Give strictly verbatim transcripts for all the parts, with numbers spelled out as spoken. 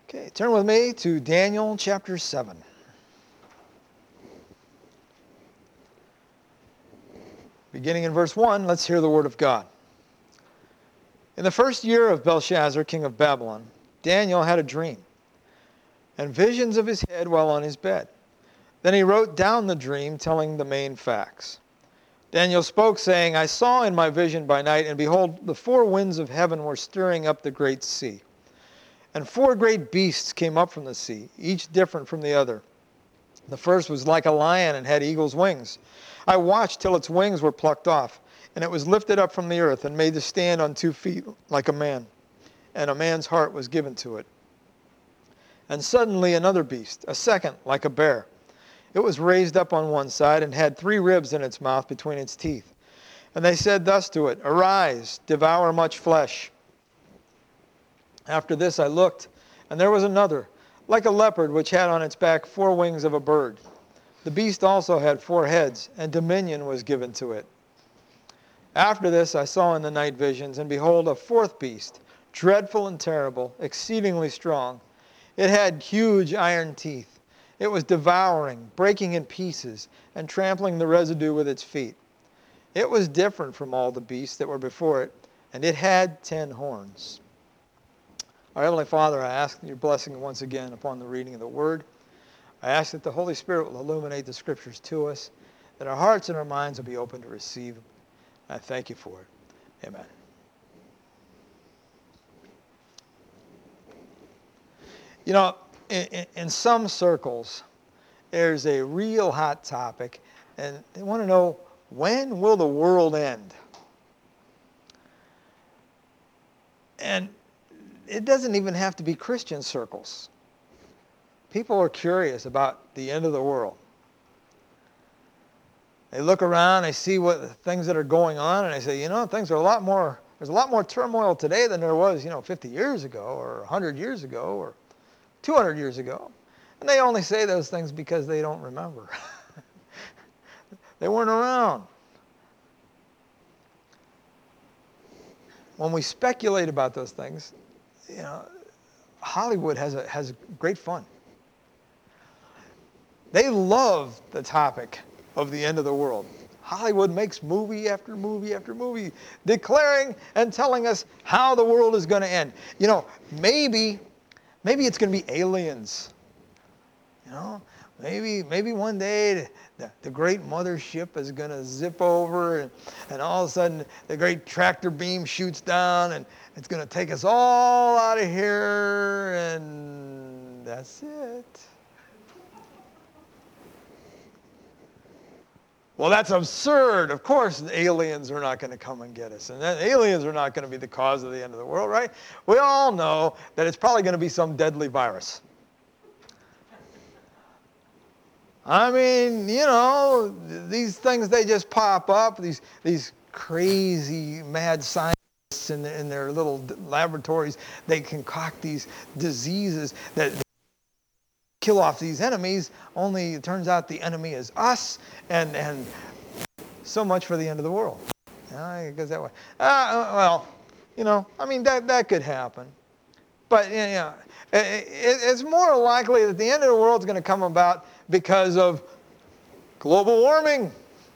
Okay, turn with me to Daniel chapter seven. Beginning in verse one, let's hear the word of God. In the first year of Belshazzar, king of Babylon, Daniel had a dream and visions of his head while on his bed. Then he wrote down the dream, telling the main facts. Daniel spoke, saying, I saw in my vision by night, and behold, the four winds of heaven were stirring up the great sea. And four great beasts came up from the sea, each different from the other. The first was like a lion and had eagle's wings. I watched till its wings were plucked off, and it was lifted up from the earth and made to stand on two feet like a man. And a man's heart was given to it. And suddenly another beast, a second like a bear. It was raised up on one side and had three ribs in its mouth between its teeth. And they said thus to it, Arise, devour much flesh. After this I looked, and there was another, like a leopard, which had on its back four wings of a bird. The beast also had four heads, and dominion was given to it. After this I saw in the night visions, and behold, a fourth beast, dreadful and terrible, exceedingly strong. It had huge iron teeth. It was devouring, breaking in pieces, and trampling the residue with its feet. It was different from all the beasts that were before it, and it had ten horns. Our Heavenly Father, I ask your blessing once again upon the reading of the Word. I ask that the Holy Spirit will illuminate the Scriptures to us, that our hearts and our minds will be open to receive them. I thank you for it. Amen. You know, in, in some circles, there's a real hot topic, and they want to know, when will the world end? And it doesn't even have to be Christian circles. People are curious about the end of the world. They look around, they see what the things that are going on, and they say, you know, things are a lot more, there's a lot more turmoil today than there was, you know, fifty years ago, or one hundred years ago, or two hundred years ago. And they only say those things because they don't remember. They weren't around. When we speculate about those things, you know, Hollywood has a, has great fun. They love the topic of the end of the world. Hollywood makes movie after movie after movie declaring and telling us how the world is going to end. You know, maybe, maybe it's going to be aliens. You know, maybe, maybe one day the, the great mothership is going to zip over, and, and all of a sudden the great tractor beam shoots down, and it's going to take us all out of here, and that's it. Well, that's absurd. Of course, the aliens are not going to come and get us. And then aliens are not going to be the cause of the end of the world, right? We all know that it's probably going to be some deadly virus. I mean, you know, these things, they just pop up, these, these crazy mad scientists in, in their little laboratories. They concoct these diseases that kill off these enemies, only it turns out the enemy is us, and, and so much for the end of the world. Yeah, it goes that way. Uh, well, you know, I mean, that, that could happen. But, you know, it, it, it's more likely that the end of the world is going to come about because of global warming.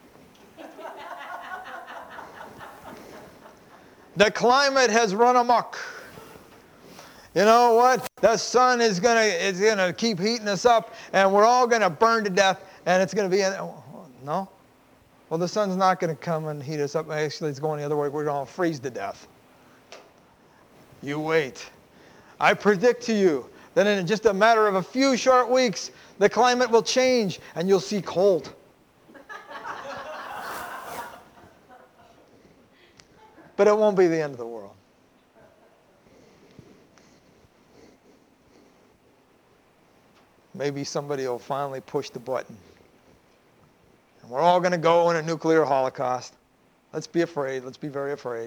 The climate has run amok. You know what? The sun is going to is going to keep heating us up, and we're all going to burn to death, and it's going to be... No? Well, the sun's not going to come and heat us up. Actually, it's going the other way. We're going to freeze to death. You wait. I predict to you that in just a matter of a few short weeks, the climate will change, and you'll see cold. But it won't be the end of the world. Maybe somebody will finally push the button. And we're all going to go in a nuclear holocaust. Let's be afraid. Let's be very afraid.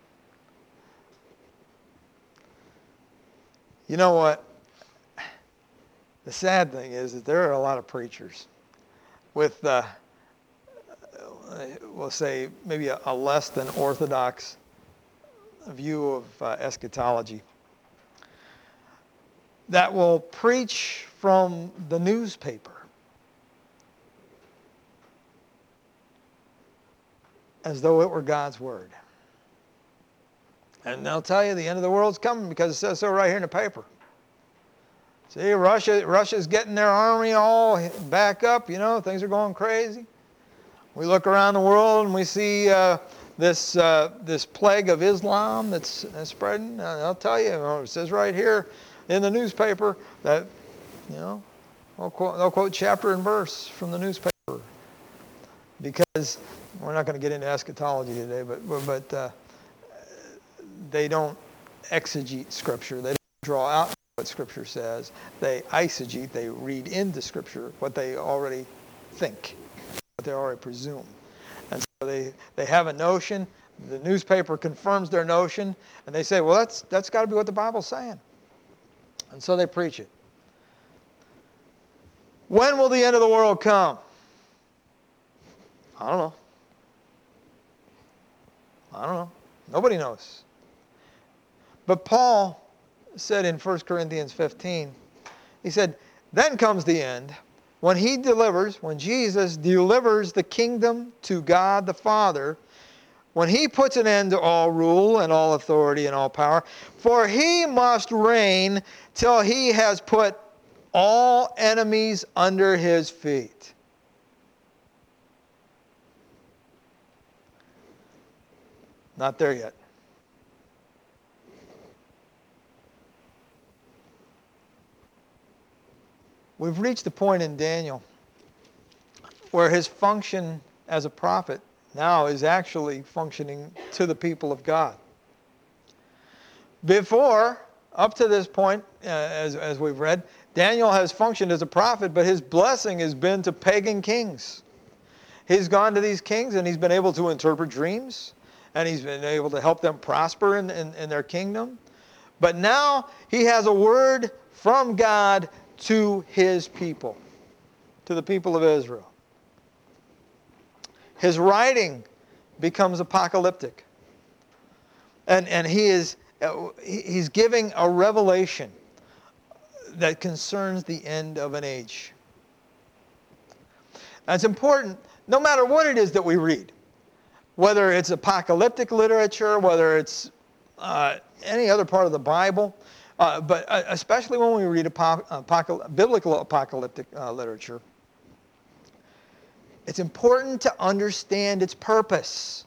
You know what? The sad thing is that there are a lot of preachers with, uh, we'll say, maybe a, a less than orthodox view of uh, eschatology. that will preach from the newspaper as though it were God's word. And they'll tell you the end of the world's coming because it says so right here in the paper. See, Russia, Russia's getting their army all back up, you know, things are going crazy. We look around the world and we see uh, this uh, this plague of Islam that's, that's spreading. Uh, I'll tell you, it says right here in the newspaper that, you know, they'll quote, they'll quote chapter and verse from the newspaper. Because we're not going to get into eschatology today, but but uh, they don't exegete Scripture. They don't draw out what Scripture says. They eisegete, they read into Scripture what they already think, what they already presume. And so they, they have a notion, the newspaper confirms their notion, and they say, well, that's that's got to be what the Bible's saying. And so they preach it. When will the end of the world come? I don't know. I don't know. Nobody knows. But Paul said in First Corinthians fifteen, he said, then comes the end, when he delivers, when Jesus delivers the kingdom to God the Father, when he puts an end to all rule and all authority and all power, for he must reign till he has put all enemies under his feet. Not there yet. We've reached the point in Daniel where his function as a prophet now is actually functioning to the people of God. Before, up to this point, uh, as, as we've read, Daniel has functioned as a prophet, but his blessing has been to pagan kings. He's gone to these kings and he's been able to interpret dreams, and he's been able to help them prosper in, in, in their kingdom. But now he has a word from God to his people, to the people of Israel. His writing becomes apocalyptic. And, and he is he's giving a revelation that concerns the end of an age. That's important no matter what it is that we read. Whether it's apocalyptic literature, whether it's uh, any other part of the Bible, uh, but uh, especially when we read apo- apocal- biblical apocalyptic uh, literature, it's important to understand its purpose.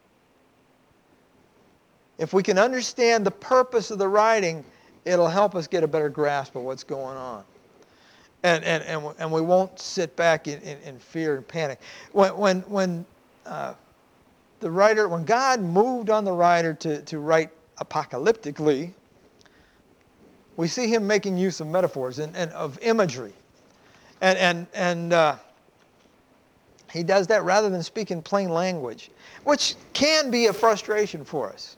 If we can understand the purpose of the writing, it'll help us get a better grasp of what's going on. And, and, and, and we won't sit back in, in, in fear and panic. When, when, when uh, the writer, when God moved on the writer to, to write apocalyptically, we see him making use of metaphors and, and of imagery. And, and, and uh, he does that rather than speak in plain language, which can be a frustration for us.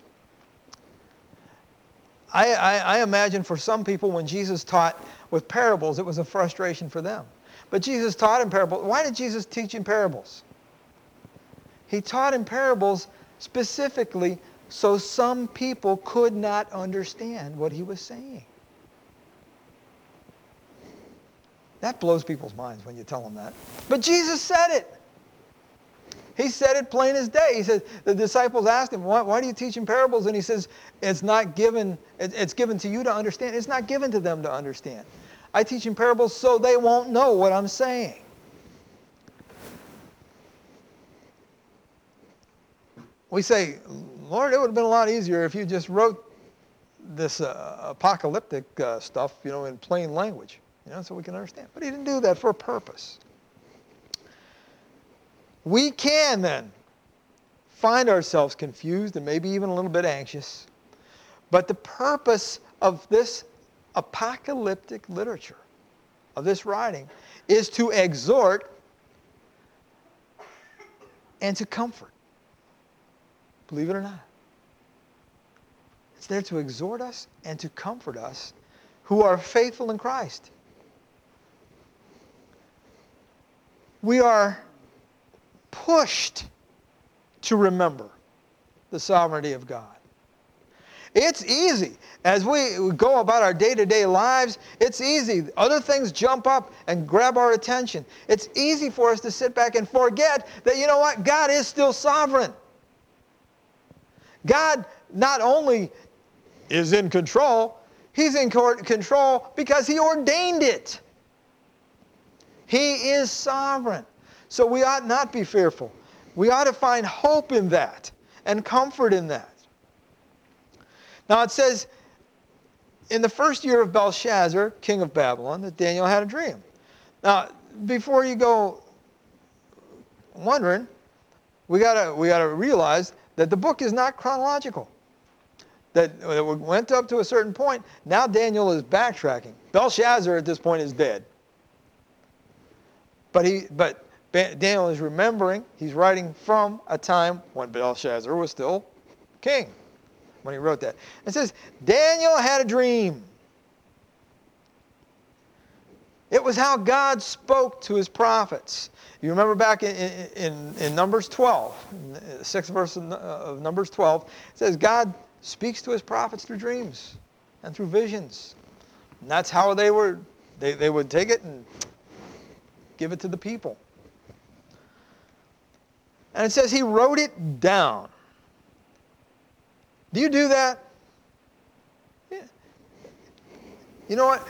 I, I, I imagine for some people when Jesus taught with parables, it was a frustration for them. But Jesus taught in parables. Why did Jesus teach in parables? He taught in parables specifically so some people could not understand what he was saying. That blows people's minds when you tell them that. But Jesus said it. He said it plain as day. He said, the disciples asked him, why, why do you teach in parables? And he says, it's not given, it, it's given to you to understand. It's not given to them to understand. I teach in parables so they won't know what I'm saying. We say, Lord, it would have been a lot easier if you just wrote this uh, apocalyptic uh, stuff, you know, in plain language, you know, so we can understand. But he didn't do that for a purpose. We can then find ourselves confused and maybe even a little bit anxious. But the purpose of this apocalyptic literature, of this writing, is to exhort and to comfort. Believe it or not. It's there to exhort us and to comfort us who are faithful in Christ. We are pushed to remember the sovereignty of God. It's easy. As we go about our day-to-day lives, it's easy. Other things jump up and grab our attention. It's easy for us to sit back and forget that, you know what? God is still sovereign. God not only is in control, He's in control because He ordained it. He is sovereign. So we ought not be fearful. We ought to find hope in that and comfort in that. Now it says, in the first year of Belshazzar, king of Babylon, that Daniel had a dream. Now, before you go wondering, we gotta we gotta realize that the book is not chronological. That, that we went up to a certain point. Now Daniel is backtracking. Belshazzar at this point is dead. But he but Daniel is remembering. He's writing from a time when Belshazzar was still king, when he wrote that. It says, Daniel had a dream. It was how God spoke to His prophets. You remember back in, in, in Numbers twelve, the sixth verse of Numbers twelve, it says God speaks to His prophets through dreams and through visions. And that's how they were, they, they would take it and give it to the people. And it says He wrote it down. Do you do that? Yeah. You know what?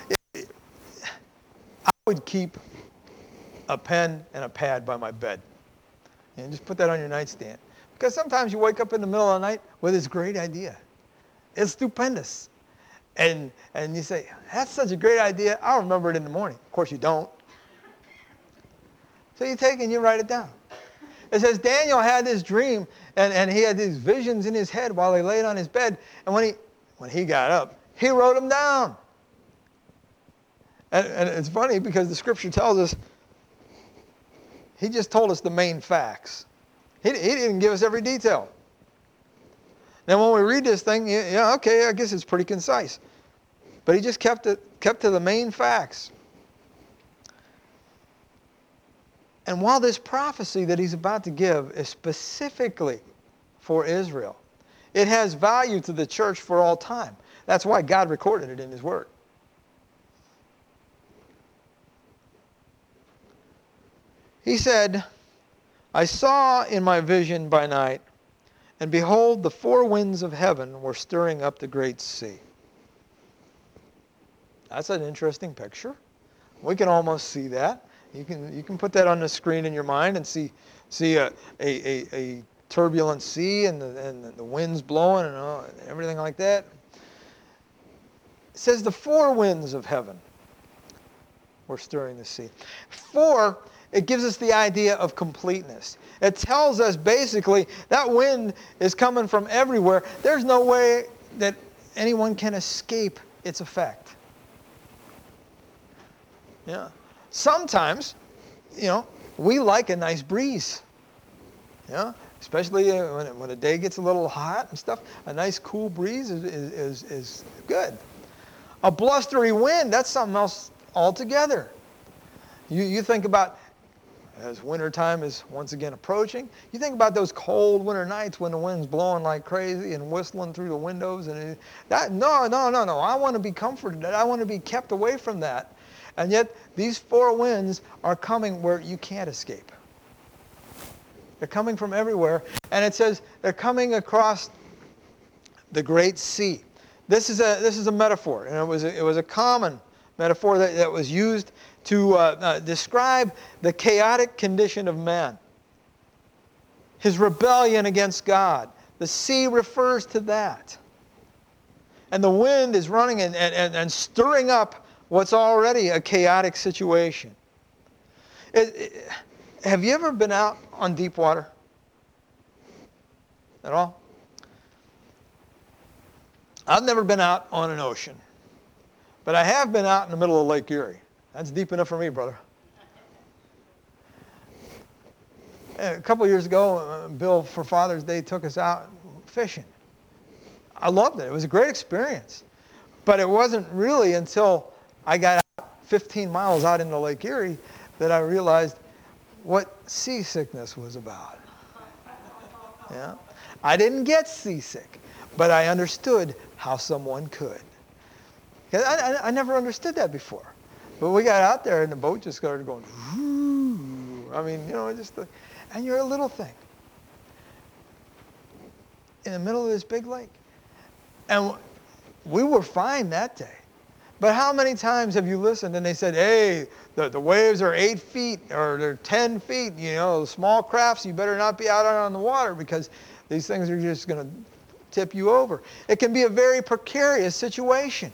I would keep a pen and a pad by my bed. And just put that on your nightstand. Because sometimes you wake up in the middle of the night with this great idea. It's stupendous. And, and you say, that's such a great idea. I'll remember it in the morning. Of course you don't. So you take it and you write it down. It says Daniel had this dream, and, and he had these visions in his head while he laid on his bed. And when he, when he got up, he wrote them down. And, and it's funny because the scripture tells us, he just told us the main facts. He, he didn't give us every detail. Now when we read this thing, yeah, okay, I guess it's pretty concise. But he just kept it, kept to the main facts. And while this prophecy that he's about to give is specifically for Israel, it has value to the church for all time. That's why God recorded it in His Word. He said, I saw in my vision by night, and behold, the four winds of heaven were stirring up the great sea. That's an interesting picture. We can almost see that. You can you can put that on the screen in your mind and see see a a, a, a turbulent sea and the, and the winds blowing and, all, and everything like that. It says the four winds of heaven were stirring the sea. Four, it gives us the idea of completeness. It tells us basically that wind is coming from everywhere. There's no way that anyone can escape its effect. Yeah. Sometimes, you know, we like a nice breeze. Yeah, especially when, when the day gets a little hot and stuff. A nice cool breeze is, is, is, is good. A blustery wind, that's something else altogether. You, you think about, as wintertime is once again approaching, you think about those cold winter nights when the wind's blowing like crazy and whistling through the windows. and it, that No, no, no, no. I want to be comforted. I want to be kept away from that. And yet, these four winds are coming where you can't escape. They're coming from everywhere. And it says they're coming across the great sea. This is a, this is a metaphor. And it was a, it was a common metaphor that, that was used to uh, uh, describe the chaotic condition of man. His rebellion against God. The sea refers to that. And the wind is running and, and, and stirring up what's already a chaotic situation. It, it, have you ever been out on deep water? At all? I've never been out on an ocean. But I have been out in the middle of Lake Erie. That's deep enough for me, brother. A couple of years ago, uh, Bill, for Father's Day, took us out fishing. I loved it. It was a great experience. But it wasn't really until I got out fifteen miles out into Lake Erie that I realized what seasickness was about. Yeah, I didn't get seasick, but I understood how someone could. I, I, I never understood that before. But we got out there and the boat just started going, whoo. I mean, you know, just the, and you're a little thing in the middle of this big lake. And we were fine that day. But how many times have you listened and they said, hey, the, the waves are eight feet or they're ten feet, you know, small crafts, you better not be out on the water because these things are just going to tip you over. It can be a very precarious situation.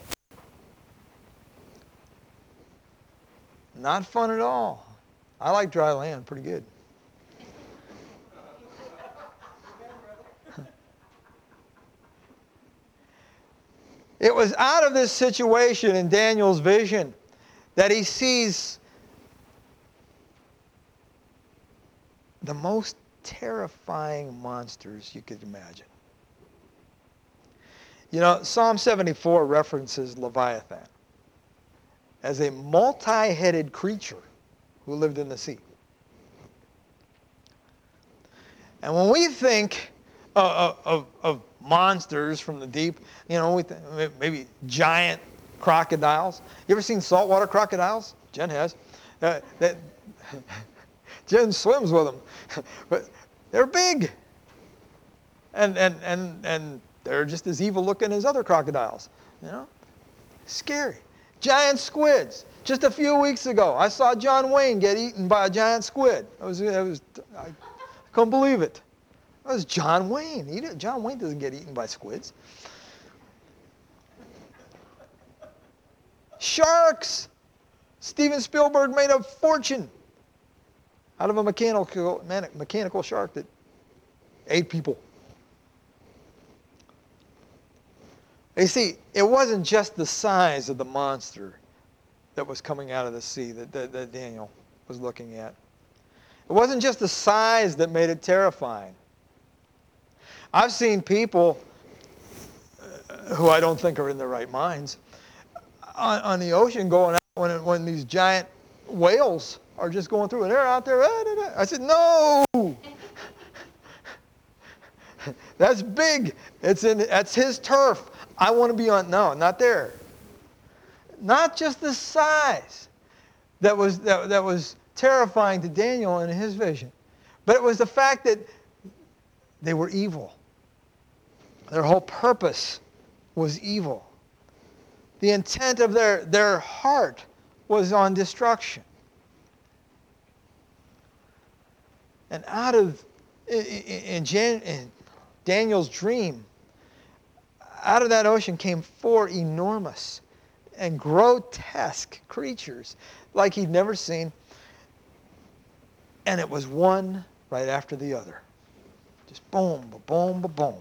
Not fun at all. I like dry land pretty good. It was out of this situation in Daniel's vision that he sees the most terrifying monsters you could imagine. You know, Psalm seventy-four references Leviathan as a multi-headed creature who lived in the sea. And when we think of, of, of monsters from the deep, you know, we think maybe giant crocodiles. You ever seen saltwater crocodiles? Jen has. Uh, that, Jen swims with them. But they're big. And, and, and, and they're just as evil looking as other crocodiles. You know? Scary. Giant squids. Just a few weeks ago, I saw John Wayne get eaten by a giant squid. I was, I was, I couldn't believe it. That was John Wayne. He didn't, John Wayne doesn't get eaten by squids. Sharks. Steven Spielberg made a fortune out of a mechanical, mechanical shark that ate people. You see, it wasn't just the size of the monster that was coming out of the sea that, that, that Daniel was looking at. It wasn't just the size that made it terrifying. I've seen people uh, who I don't think are in their right minds on, on the ocean going out when, when these giant whales are just going through and they're out there. Ah, da, da. I said, no! That's big. It's in, that's his turf. I want to be on, no, not there. Not just the size that was, that, that was terrifying to Daniel in his vision, but it was the fact that they were evil. Their whole purpose was evil. The intent of their, their heart was on destruction. And out of, in, in, Jan, in Daniel's dream, out of that ocean came four enormous and grotesque creatures like he'd never seen. And it was one right after the other. Just boom, ba-boom, ba-boom.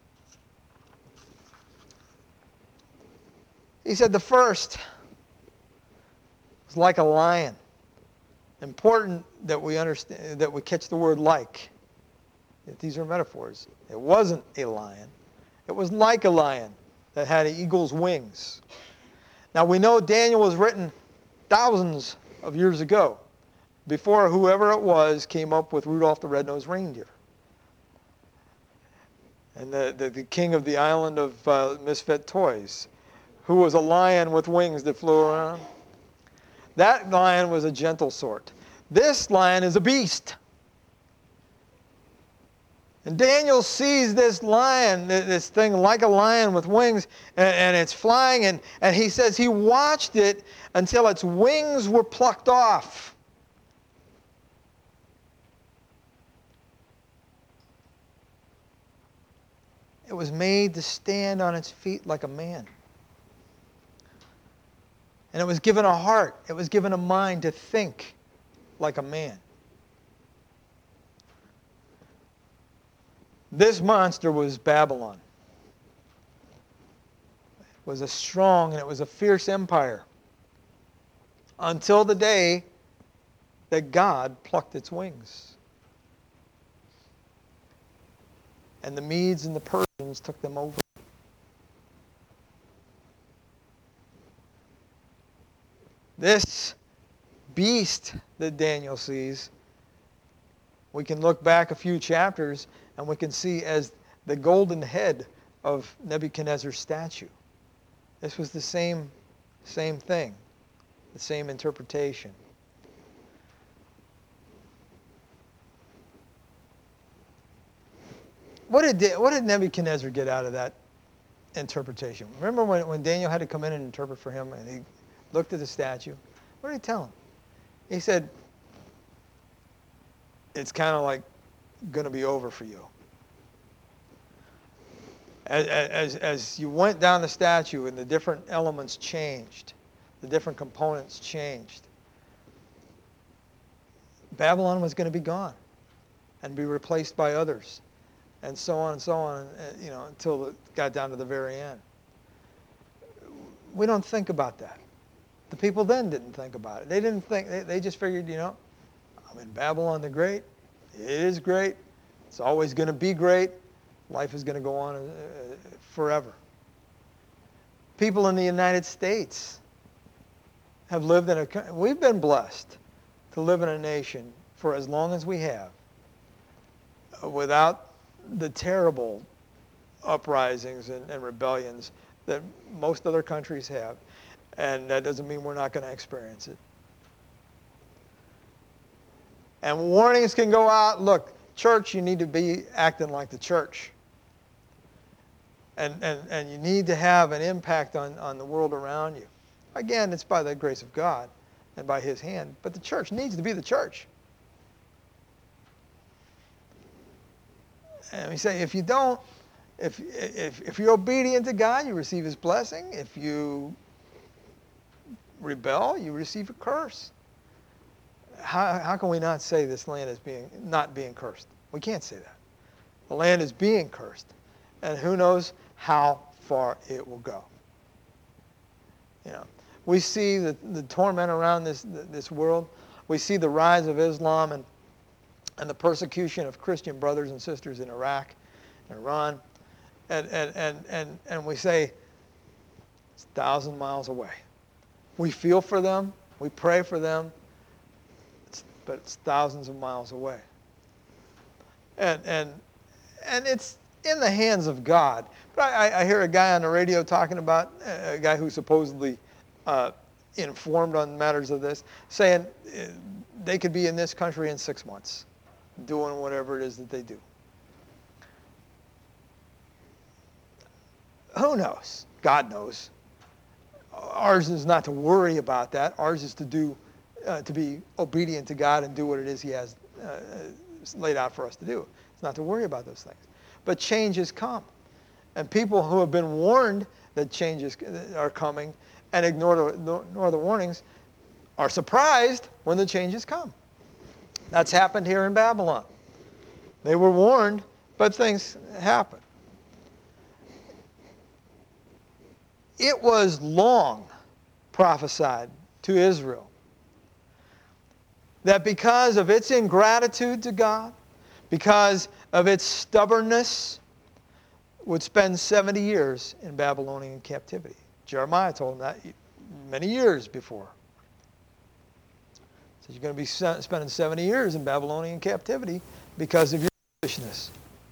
He said the first was like a lion. Important that we understand, that we catch the word like. These are metaphors. It wasn't a lion. It was like a lion that had an eagle's wings. Now we know Daniel was written thousands of years ago, before whoever it was came up with Rudolph the Red-Nosed Reindeer. And the, the, the king of the island of uh, misfit toys, who was a lion with wings that flew around. That lion was a gentle sort. This lion is a beast. And Daniel sees this lion, this thing like a lion with wings, and, and it's flying, and, and he says he watched it until its wings were plucked off. It was made to stand on its feet like a man. And it was given a heart, it was given a mind to think like a man. This monster was Babylon. It was a strong and it was a fierce empire until the day that God plucked its wings. And the Medes and the Persians took them over. This beast that Daniel sees, we can look back a few chapters and we can see as the golden head of Nebuchadnezzar's statue. This was the same, same thing, the same interpretation. What did, what did Nebuchadnezzar get out of that interpretation? Remember when, when Daniel had to come in and interpret for him, and he looked at the statue? What did he tell him? He said, it's kind of like going to be over for you. As, as, as you went down the statue and the different elements changed, the different components changed, Babylon was going to be gone and be replaced by others, and so on and so on, you know, until it got down to the very end. We don't think about that. The people then didn't think about it. They didn't think, they, they just figured, you know, I'm in Babylon the Great. It is great. It's always going to be great. Life is going to go on uh, forever. People in the United States have lived in a, we've been blessed to live in a nation for as long as we have without the terrible uprisings and, and rebellions that most other countries have. And that doesn't mean we're not going to experience it. And warnings can go out. Look, church, you need to be acting like the church. And, and, and you need to have an impact on, on the world around you. Again, it's by the grace of God and by His hand. But the church needs to be the church. And we say, if you don't, if, if, if you're obedient to God, you receive His blessing. If you rebel, you receive a curse. How, how can we not say this land is being not being cursed? We can't say that. The land is being cursed. And who knows how far it will go. You know, we see the, the torment around this, this world. We see the rise of Islam and, and the persecution of Christian brothers and sisters in Iraq and Iran. And, and, and, and, and we say, it's a thousand miles away. We feel for them. We pray for them. It's, but it's thousands of miles away. And, and, and it's in the hands of God. But I, I hear a guy on the radio talking about, a guy who supposedly uh, informed on matters of this, saying they could be in this country in six months, doing whatever it is that they do. Who knows? God knows. Ours is not to worry about that. Ours is to do, uh, to be obedient to God and do what it is He has uh, laid out for us to do. It's not to worry about those things. But changes come. And people who have been warned that changes are coming and ignore the, ignore the warnings are surprised when the changes come. That's happened here in Babylon. They were warned, but things happen. It was long prophesied to Israel that because of its ingratitude to God, because of its stubbornness, would spend seventy years in Babylonian captivity. Jeremiah told them that many years before. So you're going to be spending seventy years in Babylonian captivity because of your foolishness.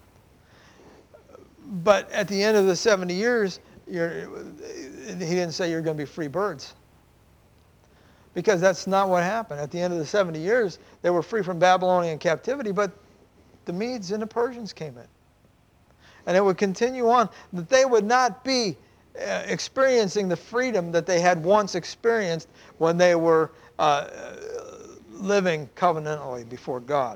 But at the end of the seventy years, you're, he didn't say you're going to be free birds. Because that's not what happened. At the end of the seventy years, they were free from Babylonian captivity, but the Medes and the Persians came in. And it would continue on, that they would not be uh, experiencing the freedom that they had once experienced when they were uh, living covenantally before God.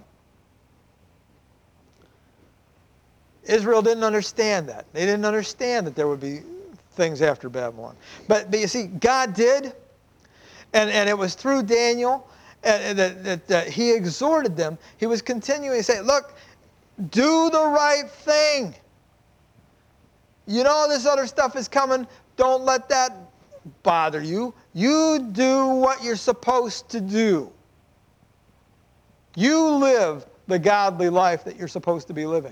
Israel didn't understand that. They didn't understand that there would be things after Babylon. But, but you see, God did, and, and it was through Daniel and, and that, that, that He exhorted them. He was continuing to say, look, do the right thing. You know this other stuff is coming. Don't let that bother you. You do what you're supposed to do. You live the godly life that you're supposed to be living.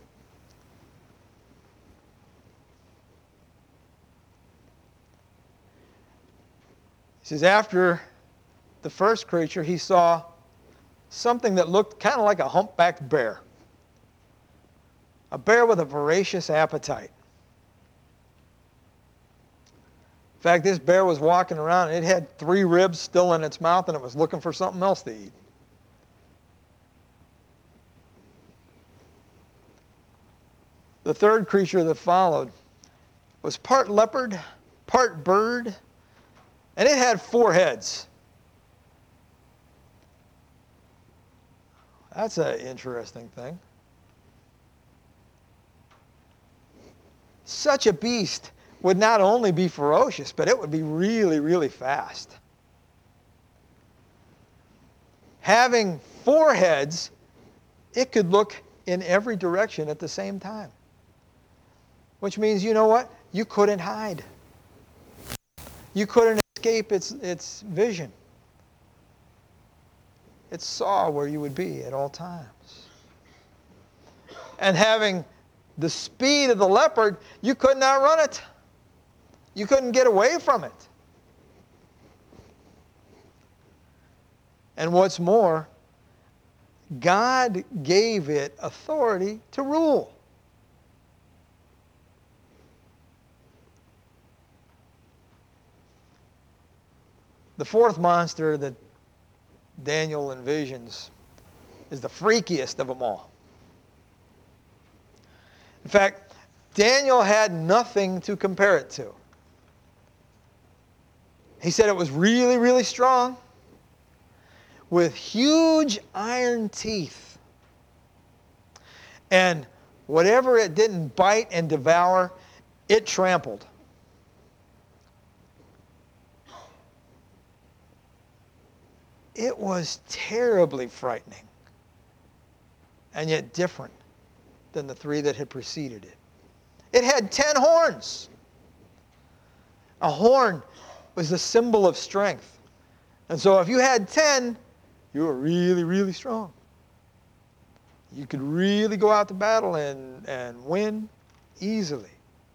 He says after the first creature, he saw something that looked kind of like a humpbacked bear. A bear with a voracious appetite. In fact, this bear was walking around and it had three ribs still in its mouth and it was looking for something else to eat. The third creature that followed was part leopard, part bird, and it had four heads. That's an interesting thing. Such a beast would not only be ferocious, but it would be really, really fast. Having four heads, it could look in every direction at the same time. Which means, you know what? You couldn't hide. You couldn't escape its, its vision. It saw where you would be at all times. And having the speed of the leopard, you could not run it. You couldn't get away from it. And what's more, God gave it authority to rule. The fourth monster that Daniel envisions is the freakiest of them all. In fact, Daniel had nothing to compare it to. He said it was really, really strong, with huge iron teeth. And whatever it didn't bite and devour, it trampled. It was terribly frightening, and yet different than the three that had preceded it. It had ten horns. A horn was the symbol of strength. And so if you had ten, you were really, really strong. You could really go out to battle and, and win easily.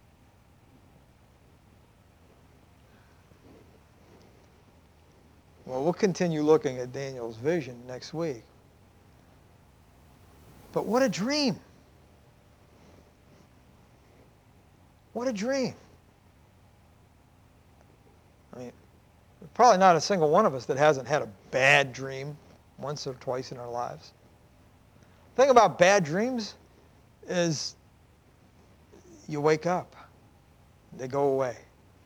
Well, we'll continue looking at Daniel's vision next week. But what a dream. What a dream. I mean, probably not a single one of us that hasn't had a bad dream once or twice in our lives. The thing about bad dreams is you wake up. They go away.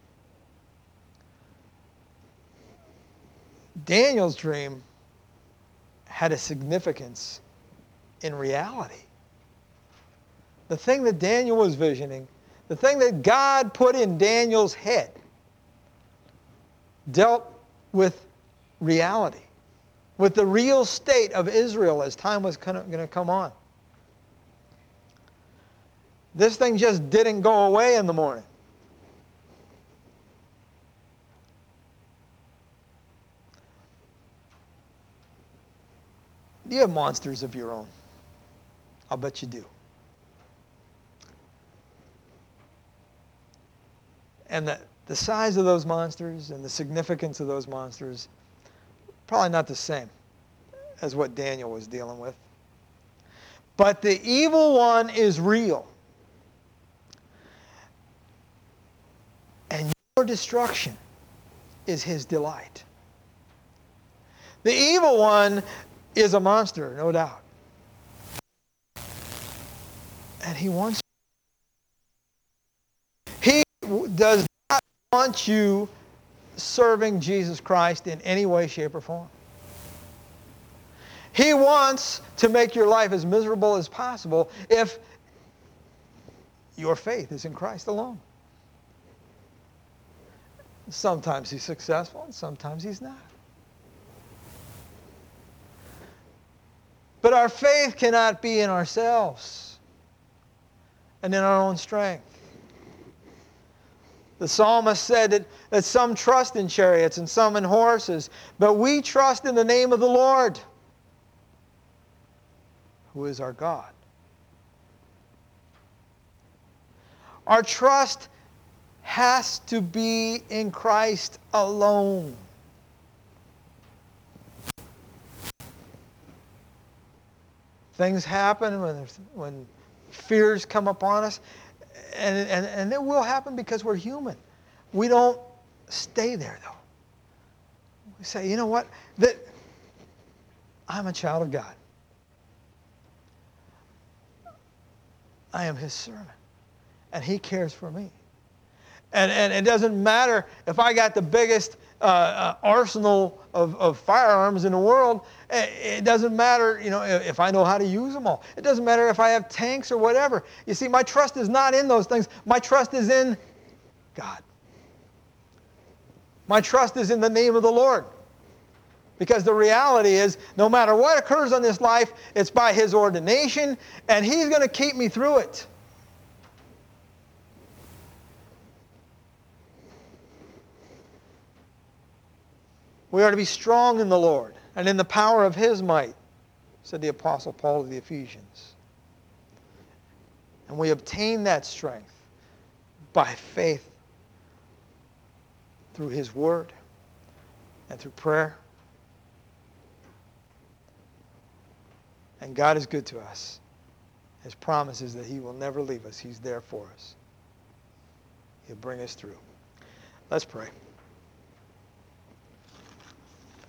Daniel's dream had a significance in reality. The thing that Daniel was visioning, the thing that God put in Daniel's head, dealt with reality, with the real state of Israel as time was going to come on. This thing just didn't go away in the morning. Do you have monsters of your own? I'll bet you do. And the, the size of those monsters and the significance of those monsters, probably not the same as what Daniel was dealing with. But the evil one is real. And your destruction is his delight. The evil one is a monster, no doubt. And he wants He does not want you serving Jesus Christ in any way, shape, or form. He wants to make your life as miserable as possible if your faith is in Christ alone. Sometimes he's successful and sometimes he's not. But our faith cannot be in ourselves and in our own strength. The psalmist said that, that some trust in chariots and some in horses, but we trust in the name of the Lord, who is our God. Our trust has to be in Christ alone. Things happen when, there's, when fears come upon us, and, and, and it will happen because we're human. We don't stay there, though. We say, you know what? That I'm a child of God. I am his servant. And he cares for me. And, and it doesn't matter if I got the biggest uh, uh, arsenal of, of firearms in the world. It doesn't matter, you know, if I know how to use them all. It doesn't matter if I have tanks or whatever. You see, my trust is not in those things. My trust is in God. My trust is in the name of the Lord. Because the reality is, no matter what occurs in this life, it's by his ordination, and he's going to keep me through it. We are to be strong in the Lord and in the power of his might, said the Apostle Paul to the Ephesians. And we obtain that strength by faith through his word and through prayer. And God is good to us. His promise is that he will never leave us. He's there for us. He'll bring us through. Let's pray.